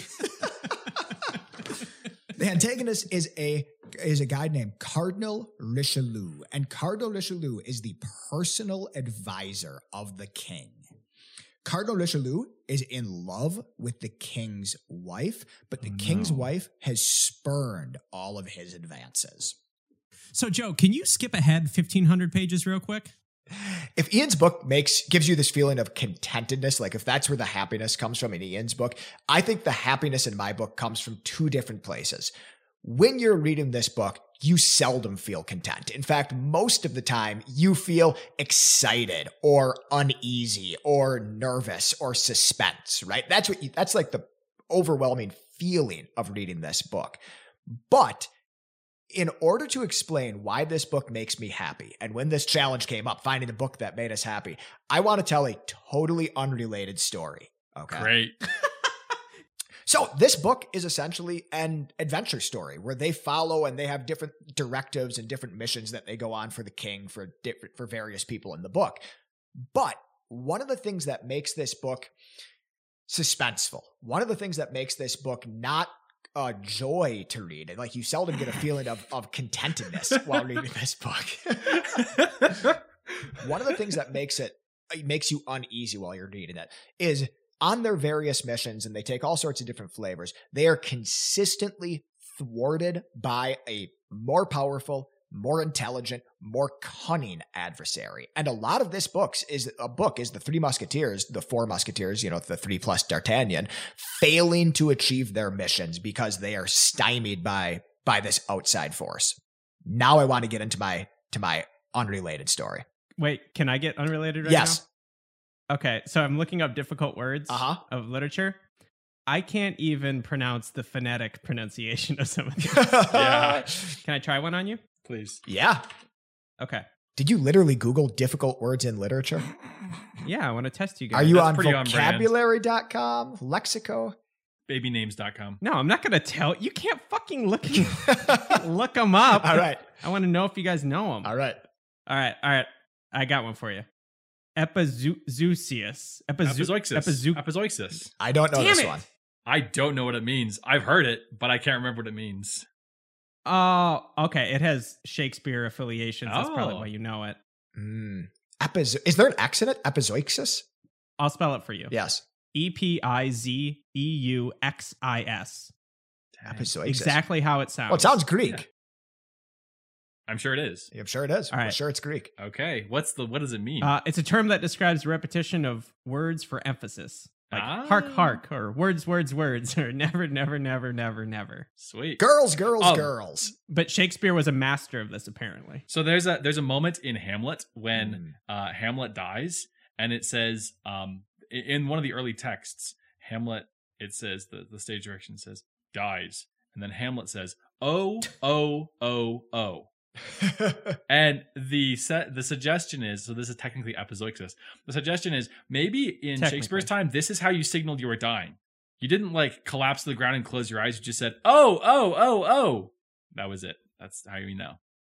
the antagonist is a is a guy named Cardinal Richelieu, and Cardinal Richelieu is the personal advisor of the king. Cardinal Richelieu is in love with the king's wife, but the Oh, king's no. wife has spurned all of his advances. So, Joe, can you skip ahead fifteen hundred pages real quick? If Ian's book makes gives you this feeling of contentedness, like if that's where the happiness comes from in Ian's book, I think the happiness in my book comes from two different places. When you're reading this book, you seldom feel content. In fact, most of the time you feel excited or uneasy or nervous or suspense, right? That's what you, that's like the overwhelming feeling of reading this book. But in order to explain why this book makes me happy, and when this challenge came up, finding the book that made us happy, I want to tell a totally unrelated story. Okay. Great. So this book is essentially an adventure story where they follow and they have different directives and different missions that they go on for the king, for different, for various people in the book. But one of the things that makes this book suspenseful, one of the things that makes this book not a joy to read, like you seldom get a feeling of, of contentedness while reading this book. One of the things that makes it, it makes you uneasy while you're reading it is on their various missions, and they take all sorts of different flavors, they are consistently thwarted by a more powerful, more intelligent, more cunning adversary. And a lot of this books is a book is the Three Musketeers, the Four Musketeers, you know, the three plus D'Artagnan, failing to achieve their missions because they are stymied by by this outside force. Now I want to get into my to my unrelated story. Wait, can I get unrelated right Yes. now? Okay, so I'm looking up difficult words Uh-huh. of literature. I can't even pronounce the phonetic pronunciation of some of these. Yeah. Can I try one on you? Please. Yeah. Okay. Did you literally Google difficult words in literature? Yeah, I want to test you guys. Are you That's on pretty on brand. vocabulary dot com, Lexico? Babynames dot com. No, I'm not going to tell. You can't fucking look look them up. All right. I want to know if you guys know them. All right. All right. All right. I got one for you. Epizooxius. Epizo- Epizoixis. Epizoo- Epizoixis. I don't know Damn this it. one. I don't know what it means. I've heard it, but I can't remember what it means. Oh, okay. It has Shakespeare affiliations. That's probably Oh. why you know it. Mm. Epizo- Is there an X in it? Epizoixis? I'll spell it for you. Yes. E P I Z E U X I S. Epizoixis. Exactly how it sounds. Well, it sounds Greek. I'm sure it is. I'm sure it is. All I'm right. sure it's Greek. Okay. What's the what does it mean? Uh, it's a term that describes repetition of words for emphasis. Like Ah. hark, hark, or words, words, words, or never, never, never, never, never. Sweet. Girls, girls, Oh. girls. But Shakespeare was a master of this, apparently. So there's a there's a moment in Hamlet when Mm. uh, Hamlet dies, and it says um, i- in one of the early texts, Hamlet it says the the stage direction says dies, and then Hamlet says oh oh oh oh. And the set the suggestion is, so this is technically epizoixis. The suggestion is maybe in Technically. Shakespeare's time, this is how you signaled you were dying. You didn't like collapse to the ground and close your eyes. You just said, "Oh, oh, oh, oh." That was it. That's how you know.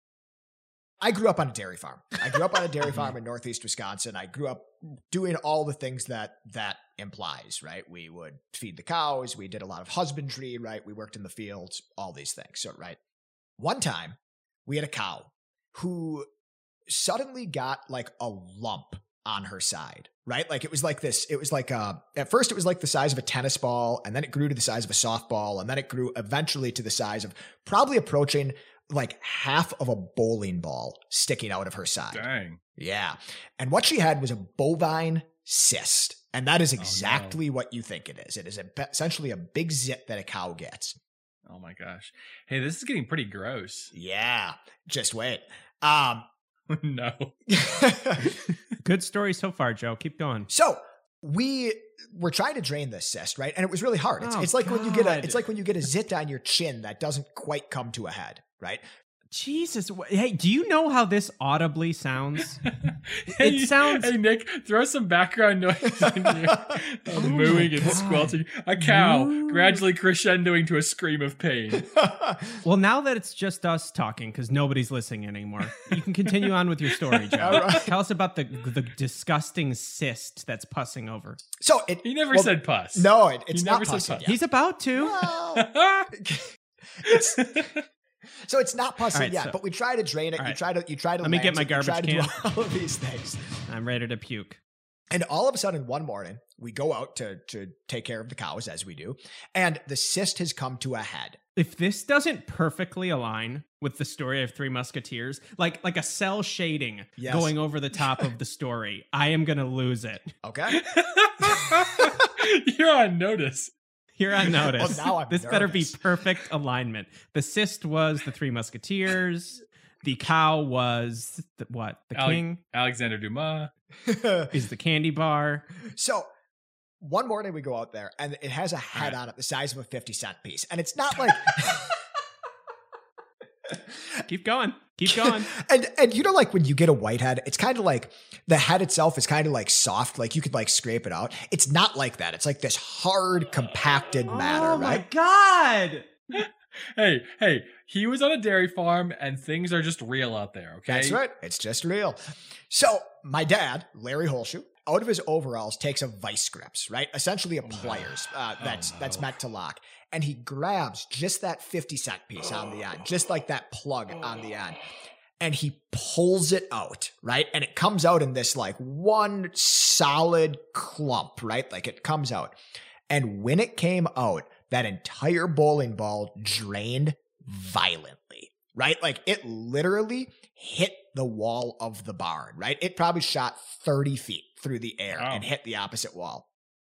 I grew up on a dairy farm. I grew up on a dairy farm in Northeast Wisconsin. I grew up doing all the things that that implies, right? We would feed the cows. We did a lot of husbandry, right? We worked in the fields, all these things. So, right. One time we had a cow who suddenly got like a lump on her side, right? Like it was like this, it was like, uh, at first it was like the size of a tennis ball, and then it grew to the size of a softball, and then it grew eventually to the size of probably approaching like half of a bowling ball sticking out of her side. Dang. Yeah. And what she had was a bovine cyst. And that is exactly oh, no. what you think it is. It is a, essentially a big zit that a cow gets. Oh my gosh. Hey, this is getting pretty gross. Yeah. Just wait. Um, no. Good story so far, Joe. Keep going. So we were trying to drain this cyst, right? And it was really hard. It's, Oh, it's like when you get a, God. it's like when you get a zit on your chin that doesn't quite come to a head, right? Jesus. wh- Hey, do you know how this audibly sounds? hey, It sounds- Hey, Nick, throw some background noise in here. Oh, the Oh my mooing and God. squelching. A cow Moo. gradually crescendoing to a scream of pain. Well, now that it's just us talking, because nobody's listening anymore, you can continue on with your story, Joe. All right. Tell us about the the disgusting cyst that's pussing over. So it, He never well, said puss. no, it, it's He not never said pussing pus. yet. He's about to. Well, it's, so it's not pussing All right, yet, so- but we try to drain it. all You right. try to you try to Let me get lance my it, you try garbage to do can. all of these things. I'm ready to puke. And all of a sudden, one morning, we go out to to take care of the cows as we do, and the cyst has come to a head. If this doesn't perfectly align with the story of Three Musketeers, like like a cell shading Yes. going over the top of the story, I am gonna lose it. Okay. You're on notice. Here on notice. Well, now I'm this better be nervous. perfect alignment. The cyst was the Three Musketeers. The cow was the, what? The Ale- king Alexander Dumas. is the candy bar. So one morning we go out there, and it has a head All right. on it the size of a fifty cent piece, and it's not like. Keep going. Keep going. and and you know, like when you get a white head, it's kind of like the head itself is kind of like soft, like you could like scrape it out. It's not like that. It's like this hard, compacted matter, oh my right? god. Hey, hey, he was on a dairy farm and things are just real out there, okay? That's right. It's just real. So my dad, Larry Holshoe, out of his overalls takes a vice grips, right? Essentially a pliers uh, that's no. that's meant to lock. And he grabs just that fifty cent piece on the end, just like that plug on the end. And he pulls it out, right? And it comes out in this like one solid clump, right? Like it comes out. And when it came out, that entire bowling ball drained violently, right? Like it literally hit the wall of the barn, right? It probably shot thirty feet through the air Wow. and hit the opposite wall.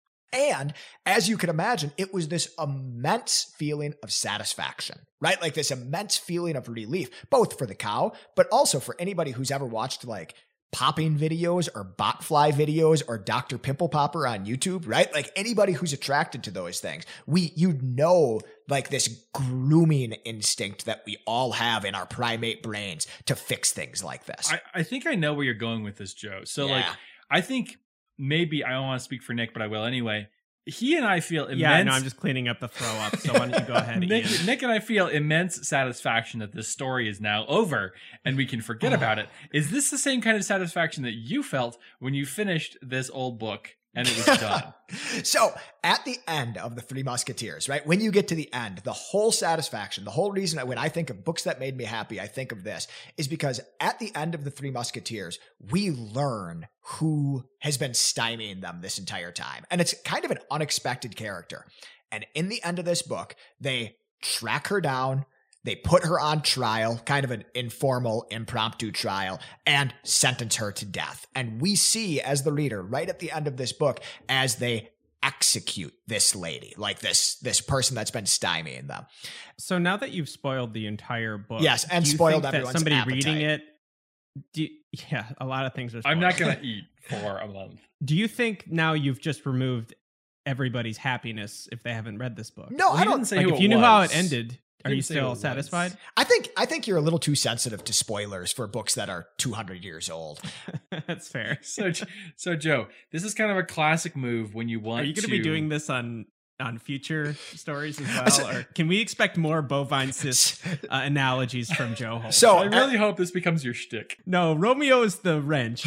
And as you can imagine, it was this immense feeling of satisfaction, right? Like this immense feeling of relief, both for the cow, but also for anybody who's ever watched like popping videos or botfly videos or Doctor Pimple Popper on YouTube, right? Like anybody who's attracted to those things, we, you know, like this grooming instinct that we all have in our primate brains to fix things like this. I, I think I know where you're going with this, Joe. So, like, Yeah. I think maybe I don't want to speak for Nick, but I will anyway. He and I feel immense. Yeah, no, I'm just cleaning up the throw up. So why don't you go ahead, Nick, Ian? Nick and I feel immense satisfaction that this story is now over and we can forget about it. Is this the same kind of satisfaction that you felt when you finished this old book and it was done? So at the end of the Three Musketeers, right? When you get to the end, the whole satisfaction, the whole reason I, when I think of books that made me happy, I think of this is because at the end of the Three Musketeers, we learn who has been stymieing them this entire time. And it's kind of an unexpected character. And in the end of this book, they track her down. They put her on trial, kind of an informal, impromptu trial, and sentence her to death. And we see, as the reader, right at the end of this book, as they execute this lady, like this this person that's been stymieing them. So now that you've spoiled the entire book, Yes, and do you spoiled think that everyone's somebody appetite. reading it, do you- yeah, a lot of things are spoiled. I'm not going to eat for a month. Do you think now you've just removed everybody's happiness if they haven't read this book? No, Well, I he don't didn't say Like, who if it you knew how it was. ended, are Didn't you say who it still was. satisfied? I think I think you're a little too sensitive to spoilers for books that are two hundred years old. That's fair. So, so Joe, this is kind of a classic move when you want Are you going to to be doing this on on future stories as well? Or can we expect more bovine cyst uh, analogies from Joe Holt? So I really hope this becomes your shtick. No, Romeo is the wrench.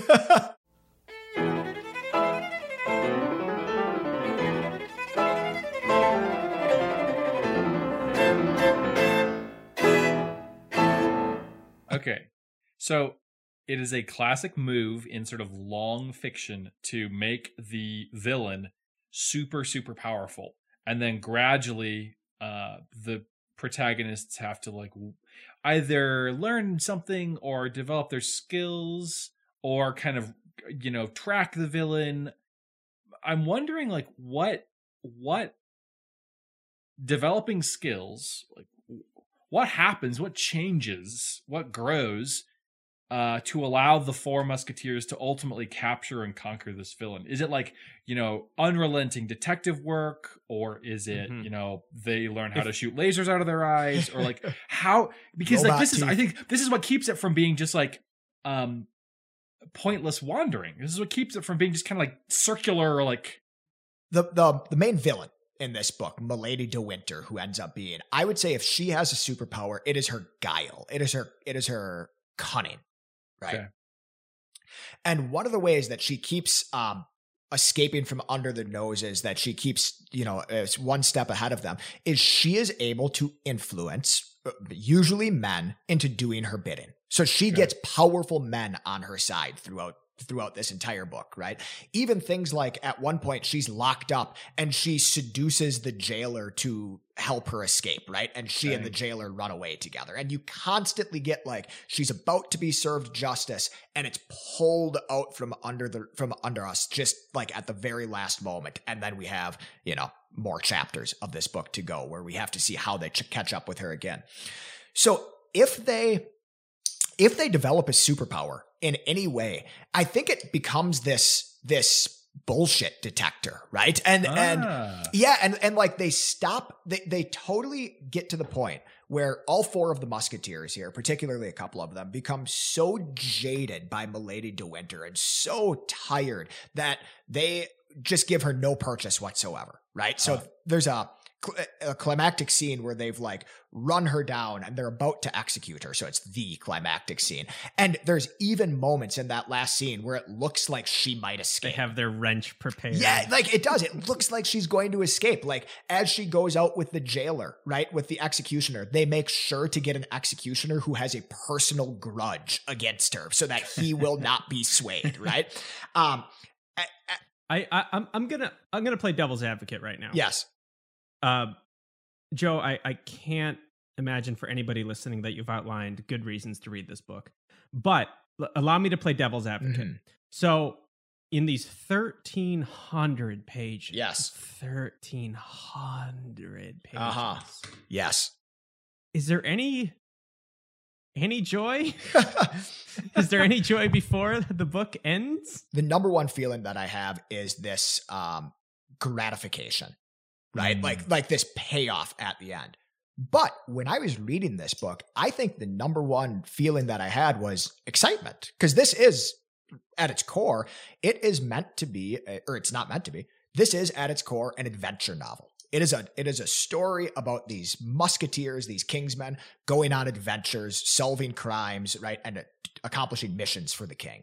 Okay, so it is a classic move in sort of long fiction to make the villain super, super powerful. And then gradually uh, the protagonists have to like either learn something or develop their skills or kind of, you know, track the villain. I'm wondering like what, what developing skills, like what happens, what changes, what grows uh, to allow the four musketeers to ultimately capture and conquer this villain? Is it like, you know, unrelenting detective work, or is it, Mhm. you know, they learn how to shoot lasers out of their eyes, or like how, because like Robot this is, I teeth. think this is what keeps it from being just like um pointless wandering. This is what keeps it from being just kind of like circular or like, the the the main villain in this book, Milady de Winter, who ends up being, I would say if she has a superpower, it is her guile. It is her it is her cunning, right? Okay. And one of the ways that she keeps um escaping from under the noses, that she keeps, you know, is one step ahead of them, is she is able to influence uh, usually men into doing her bidding. So she Okay. gets powerful men on her side throughout throughout this entire book, right? Even things like at one point she's locked up and she seduces the jailer to help her escape, right? And she and the Dang. jailer run away together. And you constantly get like she's about to be served justice and it's pulled out from under the from under us just like at the very last moment. And then we have, you know, more chapters of this book to go where we have to see how they ch- catch up with her again. So if they if they develop a superpower in any way, I think it becomes this this bullshit detector, right? And and Ah. yeah, and and like they stop, they they totally get to the point where all four of the musketeers here, particularly a couple of them, become so jaded by Milady de Winter and so tired that they just give her no purchase whatsoever, right? So Huh. there's a a climactic scene where they've like run her down and they're about to execute her. So it's the climactic scene. And there's even moments in that last scene where it looks like she might They escape. have their wrench prepared. Yeah, like it does. It looks like she's going to escape. Like as she goes out with the jailer, right, with the executioner, they make sure to get an executioner who has a personal grudge against her so that he will not be swayed, right? Um, I- I- I, I I'm I'm gonna I'm gonna play devil's advocate right now. yes. Uh, Joe, I, I can't imagine for anybody listening that you've outlined good reasons to read this book. But l- allow me to play devil's advocate. Mhm. So, in these thirteen hundred pages, Yes. thirteen hundred pages, Uh-huh. Yes. is there any any joy? Is there any joy before the book ends? The number one feeling that I have is this um, gratification, right? Mm. Like like this payoff at the end. But when I was reading this book, I think the number one feeling that I had was excitement, because this is at its core, it is meant to be, or it's not meant to be. This is at its core an adventure novel. It is a it is a story about these musketeers, these kingsmen going on adventures, solving crimes, right, and uh, accomplishing missions for the king.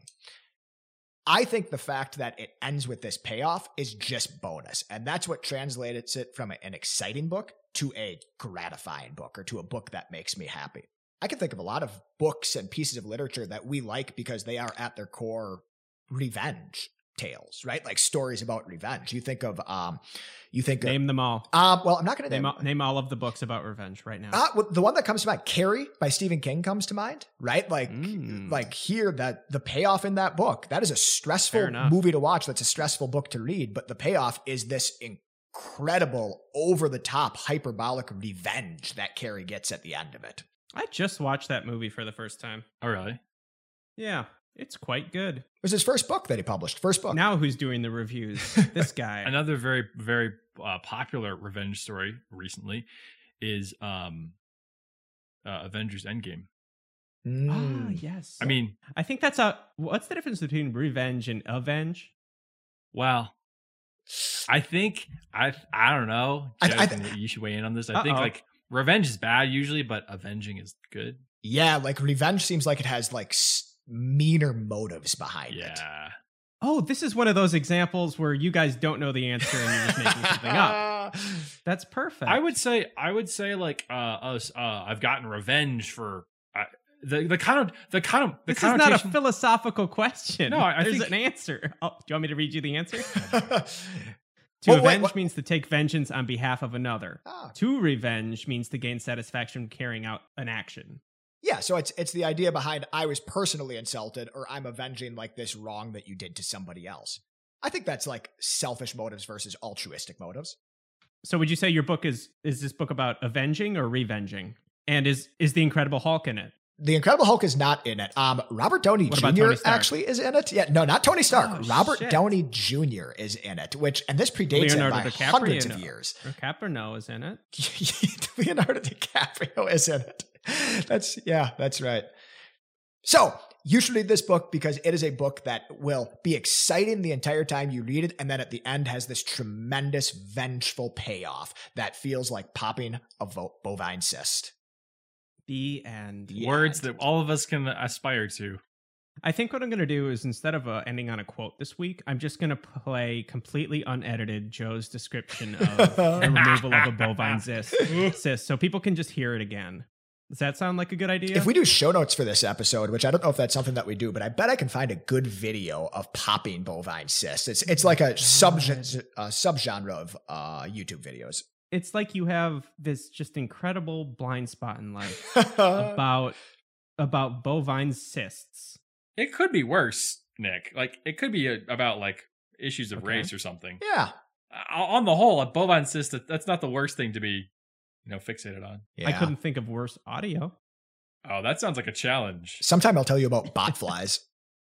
I think the fact that it ends with this payoff is just bonus. And that's what translates it from an exciting book to a gratifying book or to a book that makes me happy. I can think of a lot of books and pieces of literature that we like because they are at their core revenge tales, right? Like stories about revenge. You think of, um, you think of, Name them all. um, well, I'm not going to Name name, all, name all of the books about revenge right now. uh, well, the one that comes to mind, Carrie by Stephen King comes to mind, right? Like, Mm. like here that the payoff in that book, that is a Fair stressful enough. movie to watch. That's a stressful book to read, but the payoff is this incredible, over the top, hyperbolic revenge that Carrie gets at the end of it. I just watched that movie for the first time. Oh, really? Yeah, it's quite good. It was his first book that he published. First book. Now who's doing the reviews? This guy. Another very, very uh, popular revenge story recently is um, uh, Avengers Endgame. Ah, Mm. yes. I mean, I think that's a. What's the difference between revenge and avenge? well, I think I I don't know. I- Joe, I- think you should weigh in on this. I think Uh-oh. like revenge is bad usually, but avenging is good. Yeah, like revenge seems like it has like s- meaner motives behind it. Yeah. Oh, this is one of those examples where you guys don't know the answer and you're just making something up. That's perfect. I would say I would say like uh us uh I've gotten revenge for uh, the the kind of the kind of the This is not a connotation- philosophical question. No, I- I There's think- an answer. Oh, do you want me to read you the answer? To Well, wait, avenge what- means to take vengeance on behalf of another. Ah, To revenge means to gain satisfaction from carrying out an action. yeah, so it's it's the idea behind I was personally insulted or I'm avenging like this wrong that you did to somebody else. I think that's like selfish motives versus altruistic motives. So would you say your book is is this book about avenging or revenging? And is is the Incredible Hulk in it? The Incredible Hulk is not in it. Um, Robert Downey What about Junior Tony Stark? actually is in it. Yeah, no, not Tony Stark. Oh, Robert shit. Downey Junior is in it, which and this predates Leonardo him by DiCaprio hundreds of no. years. Or Caperno is in it. Leonardo DiCaprio is in it. That's yeah, that's right. So you should read this book because it is a book that will be exciting the entire time you read it, and then at the end has this tremendous vengeful payoff that feels like popping a vo- bovine cyst. The end. The words end. that all of us can aspire to. I think what I'm going to do is instead of uh, ending on a quote this week, I'm just going to play completely unedited Joe's description of the removal of a bovine cyst, cyst, so people can just hear it again. Does that sound like a good idea? If we do show notes for this episode, which I don't know if that's something that we do, but I bet I can find a good video of popping bovine cysts. It's it's like a sub uh, subgenre of uh, YouTube videos. It's like you have this just incredible blind spot in life about about bovine cysts. It could be worse, Nick. Like it could be a, about like issues of Okay. race or something. Yeah. Uh, on the whole, a bovine cyst, that- that's not the worst thing to be, you know, fixated on. yeah. I couldn't think of worse audio. Oh, that sounds like a challenge. Sometime I'll tell you about bot flies.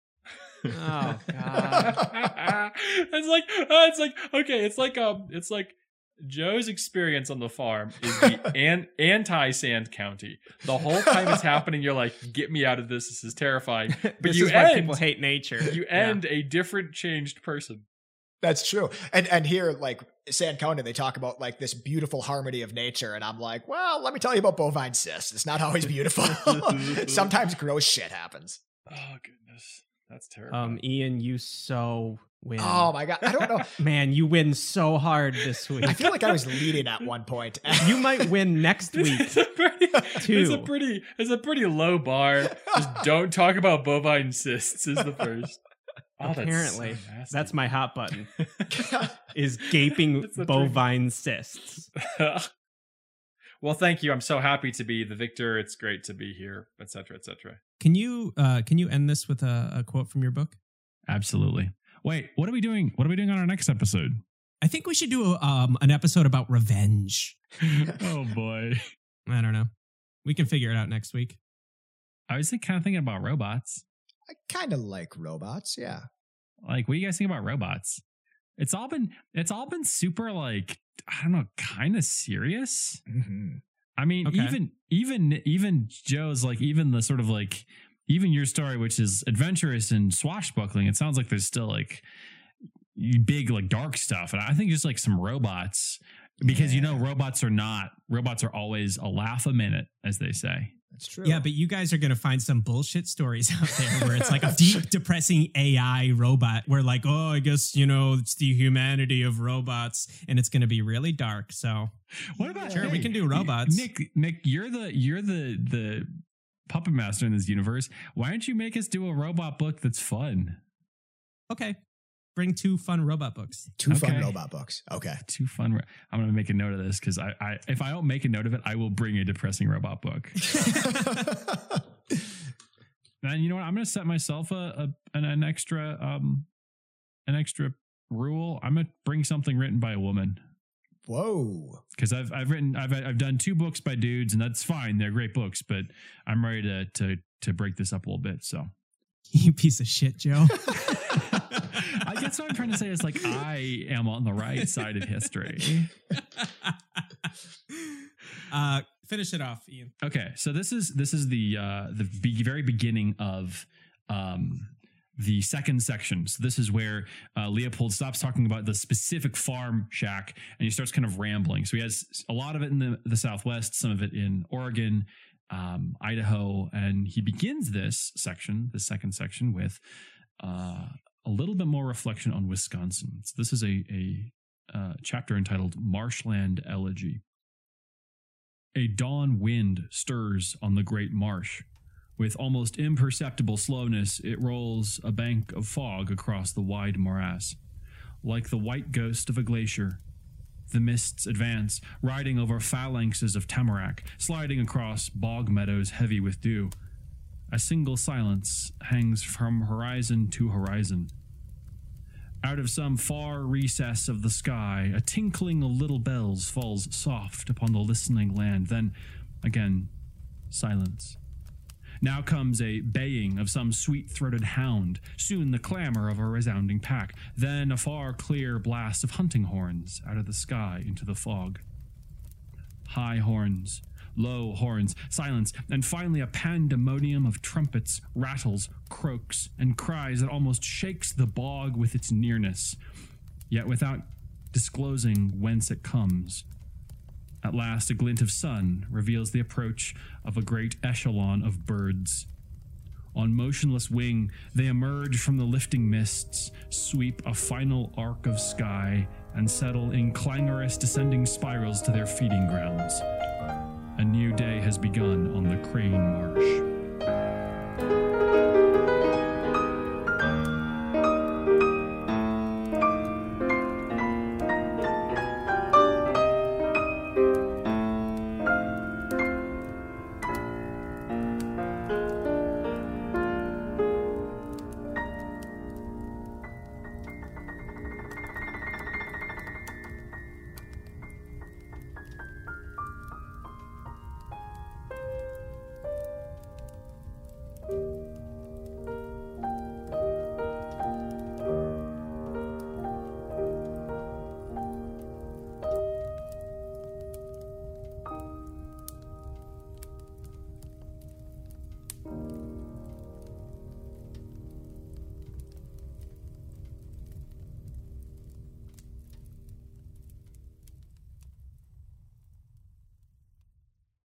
Oh god. it's like uh, it's like okay, it's like um it's like Joe's experience on the farm is the an- anti-Sand County. The whole time it's happening, you're like, "Get me out of this! This is terrifying." But This you is why end, people hate nature. you Yeah. end a different, changed person. That's true. And and here, like San Conan, they talk about like this beautiful harmony of nature, and I'm like, well, let me tell you about bovine cysts. It's not always beautiful. Sometimes gross shit happens. Oh goodness, that's terrible. Um, Ian, you so win. Oh my god, I don't know. Man, you win so hard this week. I feel like I was leading at one point. You might win next week. It's a pretty, it's a Two. pretty, it's a pretty low bar. Just don't talk about bovine cysts is the first. Oh, that's so Apparently, nasty. that's my hot button. Is gaping That's the bovine cysts. Well, thank you. I'm so happy to be the victor. It's great to be here, et cetera, et cetera. Can you uh, can you end this with a, a quote from your book? Absolutely. Wait, what are we doing? What are we doing on our next episode? I think we should do um, an episode about revenge. Oh boy. I don't know. We can figure it out next week. I was kind of thinking about robots. I kind of like robots, yeah. Like, what do you guys think about robots? It's all been it's all been super like, I don't know, kind of serious. Mm-hmm. I mean, Okay. even even even Joe's like even the sort of like even your story, which is adventurous and swashbuckling, it sounds like there's still like big like dark stuff. And I think just like some robots, because you know robots are not robots are always a laugh a minute, as they say. That's true. Yeah, but you guys are going to find some bullshit stories out there where it's like a deep, depressing A I robot where like, oh, I guess, you know, it's the humanity of robots and it's going to be really dark. So What about Sure, we hey, can do robots. Nick, Nick, you're the you're the the puppet master in this universe. Why don't you make us do a robot book that's fun? okay, bring two fun robot books. Two fun Okay. robot books. Okay. Too fun. ro- I'm gonna make a note of this because I, I if I don't make a note of it, I will bring a depressing robot book. And you know what? I'm gonna set myself a, a an, an extra um an extra rule. I'm gonna bring something written by a woman. Whoa. Because I've I've written I've I've done two books by dudes, and that's fine. They're great books, but I'm ready to to to break this up a little bit. So You piece of shit, Joe. I guess what I'm trying to say is like I am on the right side of history. uh, finish it off, Ian. Okay, so this is this is the uh, the be- very beginning of um, the second section. So this is where uh, Leopold stops talking about the specific farm shack and he starts kind of rambling. So he has a lot of it in the, the Southwest, some of it in Oregon, um, Idaho, and he begins this section, the second section, with uh, a little bit more reflection on Wisconsin. So this is a, a uh, chapter entitled Marshland Elegy. A dawn wind stirs on the great marsh. With almost imperceptible slowness, it rolls a bank of fog across the wide morass. Like the white ghost of a glacier, the mists advance, riding over phalanxes of tamarack, sliding across bog meadows heavy with dew. A single silence hangs from horizon to horizon. Out of some far recess of the sky, a tinkling of little bells falls soft upon the listening land. Then, again, silence. Now comes a baying of some sweet-throated hound, soon the clamor of a resounding pack, then a far clear blast of hunting horns out of the sky into the fog. High horns, low horns, silence, and finally a pandemonium of trumpets, rattles, croaks, and cries that almost shakes the bog with its nearness, yet without disclosing whence it comes. At last, a glint of sun reveals the approach of a great echelon of birds. On motionless wing, they emerge from the lifting mists, sweep a final arc of sky, and settle in clangorous descending spirals to their feeding grounds. A new day has begun on the Crane Marsh.